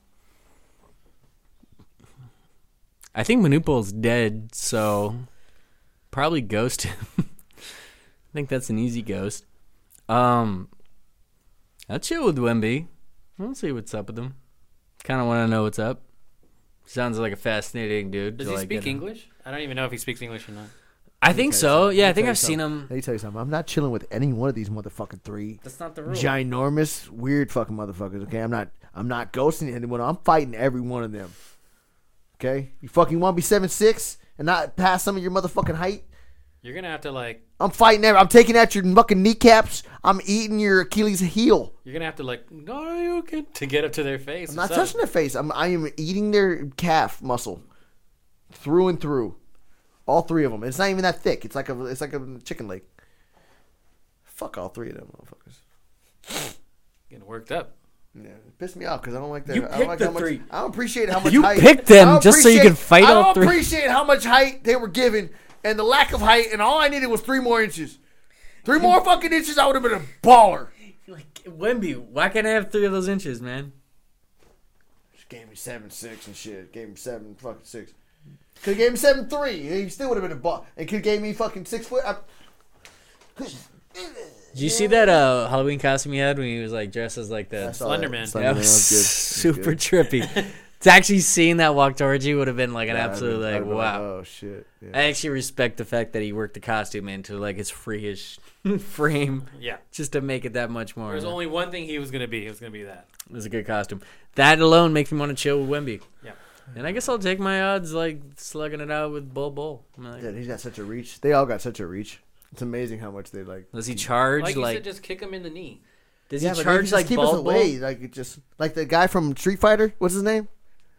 I think Manupal's dead, so probably ghost him. I think that's an easy ghost. Um, I'll chill with Wemby. We'll see what's up with him. Kind of want to know what's up. Sounds like a fascinating dude. Does to, he like, speak get him. English? I don't even know if he speaks English or not. I think so. Yeah, I Let me think tell I've you seen something. him. Let me tell you something. I'm not chilling with any one of these motherfucking three That's not the rule. ginormous, weird fucking motherfuckers. Okay, I'm not. I'm not ghosting anyone. I'm fighting every one of them. Okay, you fucking want to be seven six and not pass some of your motherfucking height? You're gonna have to like. I'm fighting every. I'm taking out your fucking kneecaps. I'm eating your Achilles heel. You're gonna have to like. No, are you okay? To get up to their face. I'm not touching their face. I'm. I am eating their calf muscle, through and through, all three of them. It's not even that thick. It's like a. It's like a chicken leg. Fuck all three of them motherfuckers. Getting worked up. Yeah, it pissed me off because I don't like that. You I don't picked like the how much. three. I don't appreciate how much You height. picked them I don't just so you appreciate- could fight I all don't three. appreciate how much height they were given and the lack of height, and all I needed was three more inches. Three more fucking inches, I would have been a baller. Like Wemby, why can't I have three of those inches, man? Just gave me seven six and shit. Gave him seven fucking six. Could have gave him seven three. He still would have been a ball. And could have gave me fucking six foot. I, Did you see that uh, Halloween costume he had when he was like dressed as like the? I saw Slender that. Man. Slender That Man was was good. super Good. trippy. To actually seeing that walk towards you would have been like an Yeah, I'd absolute been- I'd like been wow. oh shit. Yeah. I actually respect the fact that he worked the costume into like his freeish frame Yeah. just to make it that much more. There's only one thing he was gonna be. It was gonna be that. It was a good costume. That alone makes me want to chill with Wemby. Yeah. And I guess I'll take my odds like slugging it out with Bull Bull. I'm like, Yeah, he's got such a reach. They all got such a reach. It's amazing how much they like. does he charge Like you like? said, just kick him in the knee. does Yeah, he but they charge just like keep Bull us Bull? away? Like it just like the guy from Street Fighter. What's his name?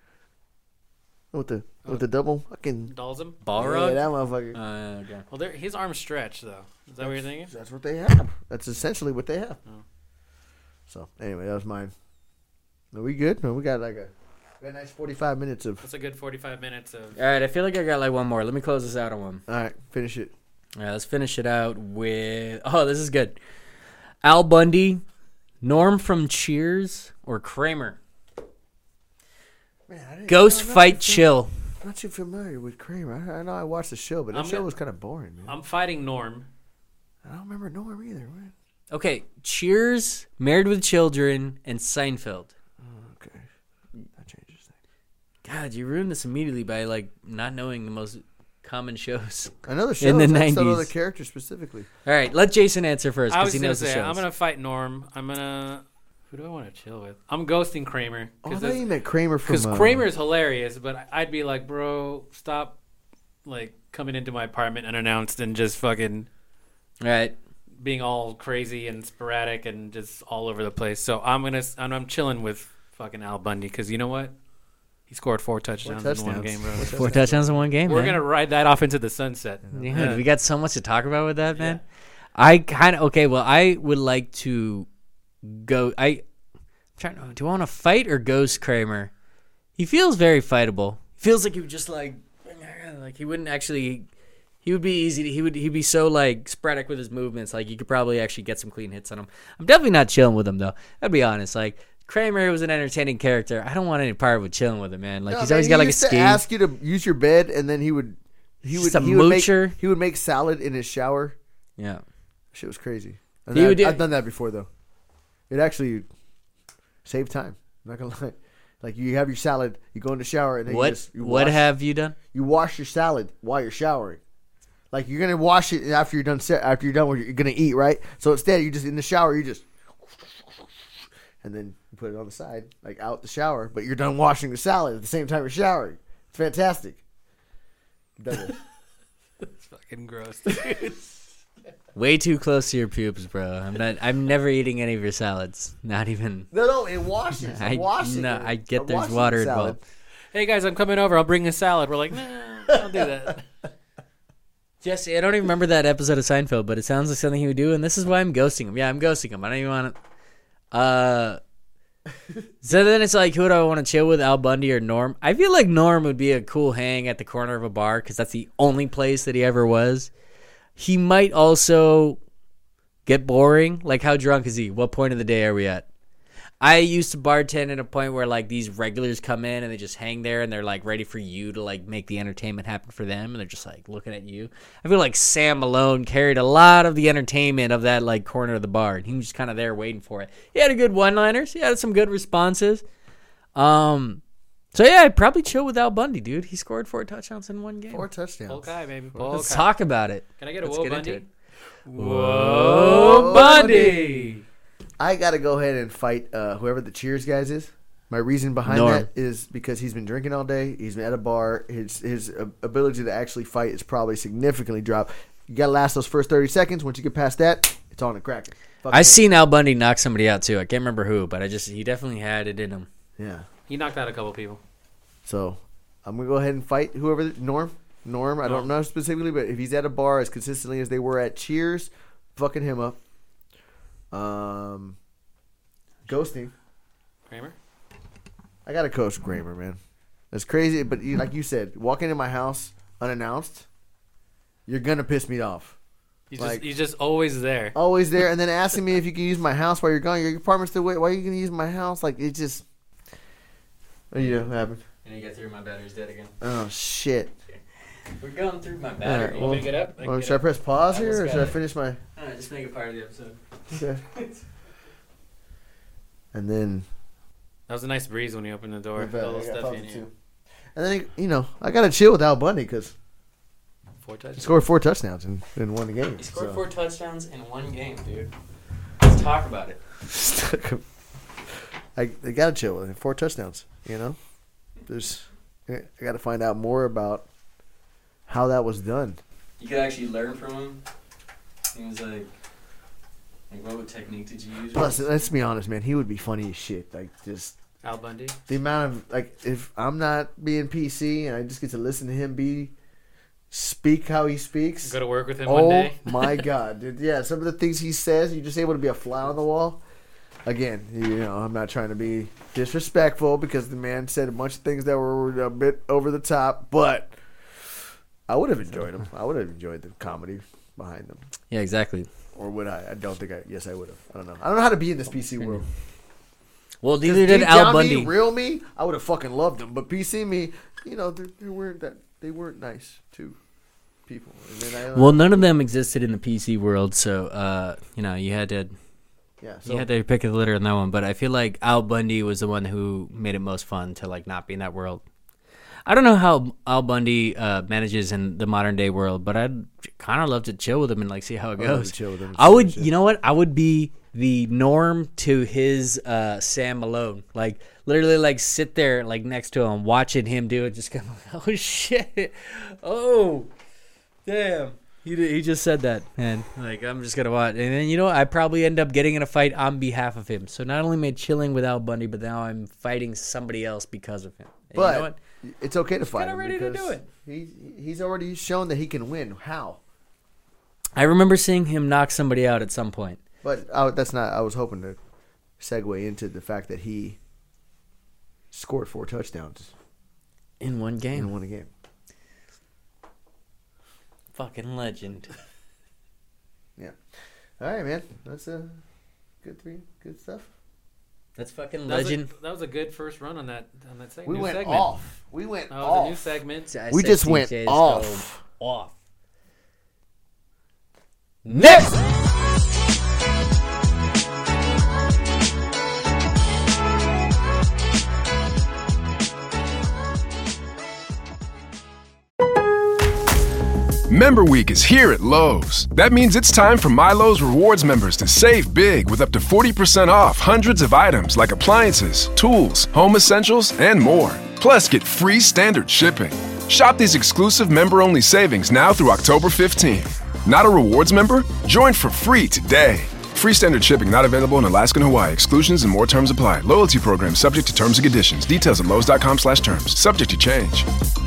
With the with the double fucking Dolls him. Balrog? Yeah, that motherfucker. Uh, okay. Well, they're- his arms stretch though. Is that what you're thinking? That's what they have. That's essentially what they have. Oh. So anyway, that was mine. Are we good? No, we got like a, we got a nice forty-five minutes of. That's a good forty-five minutes of. All right, I feel like I got like one more. Let me close this out on one. All right, finish it. All right, let's finish it out with. Oh, this is good. Al Bundy, Norm from Cheers, or Kramer. Man, I didn't, Ghost I'm not fight too- chill. I'm not too familiar with Kramer. I, I know I watched the show, but that I'm show gonna- was kind of boring, man. I'm fighting Norm. I don't remember Norm either. Man. Okay, Cheers, Married with Children, and Seinfeld. Okay, that changes things. God, you ruined this immediately by like not knowing the most common shows. I know the show. In the I just don't know the nineties. character specifically. All right, let Jason answer first I because was he gonna knows the say shows. I'm gonna fight Norm. I'm gonna. Who do I want to chill with? I'm ghosting Kramer Oh, I thought you meant Kramer from. because uh, Kramer is hilarious. But I'd be like, bro, stop, like coming into my apartment unannounced and just fucking All right, being all crazy and sporadic and just all over the place. So I'm gonna. I'm, I'm chilling with fucking Al Bundy because you know what? He scored four touchdowns, in one touchdowns. game, bro. Four four touchdowns in one game. We're man. gonna ride that off into the sunset. Yeah, we got so much to talk about with that, man. I kind of okay. Well, I would like to go. I I'm trying to. Do I want to fight or ghost Kramer? He feels very fightable. Feels like he would just like, like he wouldn't actually. He would be easy. To, he would. He'd be so like sporadic with his movements. Like you could probably actually get some clean hits on him. I'm definitely not chilling with him though. I'll be honest. Like Kramer was an entertaining character. I don't want any part with chilling with him, man. Like No, he's man, always he got like a used to scheme. ask you to use your bed, and then he would. He would. Just a He would, make, moocher. he would make salad in his shower. Yeah. Shit was crazy. And He that- would do- I've done that before though. It actually saved time. I'm not gonna lie. Like you have your salad, you go in the shower, and then What you just you what wash, have you done? you wash your salad while you're showering. Like you're gonna wash it after you're done. se- After you're done, what you're gonna eat, right? So instead, you just in the shower, you just, and then you put it on the side, like out the shower. But you're done washing the salad at the same time you're showering. It's fantastic. Done it. It's fucking gross. Way too close to your pubes, bro. I'm not. I'm never eating any of your salads. Not even. No, no, it washes. I I'm washing no. it. I get I'm there's washing water the salad. involved. Hey guys, I'm coming over. I'll bring a salad. We're like, nah, I'll do that. Jesse, I don't even remember that episode of Seinfeld, but it sounds like something he would do, and this is why I'm ghosting him. Yeah, I'm ghosting him. I don't even want to. Uh. So then it's like, who do I want to chill with, Al Bundy or Norm? I feel like Norm would be a cool hang at the corner of a bar because that's the only place that he ever was. He might also get boring. Like, how drunk is he? What point of the day are we at? I used to bartend at a point where like these regulars come in and they just hang there and they're like ready for you to like make the entertainment happen for them, and they're just like looking at you. I feel like Sam Malone carried a lot of the entertainment of that like corner of the bar, and he was just kind of there waiting for it. He had a good one-liners. He had some good responses. Um, so yeah, I'd probably chill with Al Bundy, dude. He scored four touchdowns in one game. Four touchdowns. Bull guy, baby. Let's Bull talk about it. Can I get a Let's Whoa get into Bundy? it. Whoa Bundy. I got to go ahead and fight uh, whoever the Cheers guys is. My reason behind Norm. that is because he's been drinking all day. He's been at a bar. His his uh, ability to actually fight is probably significantly dropped. You got to last those first thirty seconds. Once you get past that, it's on and cracking. Fuck I him. seen Al Bundy knock somebody out too. I can't remember who, but I just he definitely had it in him. Yeah. He knocked out a couple people. So I'm going to go ahead and fight whoever. The, Norm? Norm? I don't Norm. know specifically, but if he's at a bar as consistently as they were at Cheers, fucking him up. Um, Ghosting. Kramer? I got to coach Kramer, man. That's crazy, but you, like you said, walking in my house unannounced, you're going to piss me off. He's, Like- just, he's just always there. Always there, and then asking me if you can use my house while you're gone. Your apartment's still wait. Why are you going to use my house? Like, it just... What you know, happened? And you get through my battery's dead again. Oh, shit. We're going through my All battery. right, You want me to get up? I can Well, get should I up. press pause I here, just or got should I it. finish my... Alright, just make it part of the episode. Okay. And then... That was a nice breeze when you opened the door. I A bet, little I got stuff in fucking here. two. And then, you know, I got to chill with Al Bundy because Four he touchdowns. scored four touchdowns and, and won the game. He scored so. four touchdowns in one game, dude. Let's talk about it. I, I got to chill with him. Four touchdowns, you know? There's... I got to find out more about how that was done. You could actually learn from him. He was like, like what technique did you use? Plus, let's be honest, man. He would be funny as shit. Like, just Al Bundy. the amount of, like, if I'm not being P C and I just get to listen to him be, speak how he speaks. Go to work with him Oh, one day. my God, dude. Yeah, some of the things he says, you're just able to be a fly on the wall. Again, you know, I'm not trying to be disrespectful because the man said a bunch of things that were a bit over the top, but I would have enjoyed them. I would have enjoyed the comedy behind them. Yeah, exactly. Or would I? I don't think I. Yes, I would have. I don't know. I don't know how to be in this P C world. Well, 'Cause neither did deep Al down Bundy. Me, real me, I would have fucking loved them. But P C me, you know, they, they weren't that. They weren't nice to people. And then I, Well, none of them existed in the P C world, so uh, you know, you had to yeah. So you had to pick a litter on that one. But I feel like Al Bundy was the one who made it most fun to like not be in that world. I don't know how Al Bundy uh, manages in the modern day world, but I'd kind of love to chill with him and like see how it I'd love to goes. chill with him and I see would, what shit. you know what? I would be the Norm to his uh, Sam Malone. Like literally, like sit there like next to him, watching him do it. Just kind of, oh shit, oh damn. He he just said that, man. Like I'm just gonna watch, and then you know I probably end up getting in a fight on behalf of him. So not only am I chilling with Al Bundy, but now I'm fighting somebody else because of him. And but you know what? it's okay to fight kinda him ready to because do it. He he's already shown that he can win. How? I remember seeing him knock somebody out at some point. But I, that's not. I was hoping to segue into the fact that he scored four touchdowns In one game. and won a game. Fucking legend. Yeah. All right, man. That's a good three. Good stuff. That's fucking That was, a, legend. that was a good first run on that on that segment. We new went segment. off. We went That was a new off. segment. I We said just went D Js off. go Off. Next. Member Week is here at Lowe's. That means it's time for MyLowe's Rewards members to save big with up to forty percent off hundreds of items like appliances, tools, home essentials, and more. Plus, get free standard shipping. Shop these exclusive member-only savings now through October fifteenth. Not a rewards member? Join for free today. Free standard shipping not available in Alaska and Hawaii. Exclusions and more terms apply. Loyalty program subject to terms and conditions. Details at lowes dot com slash terms. Subject to change.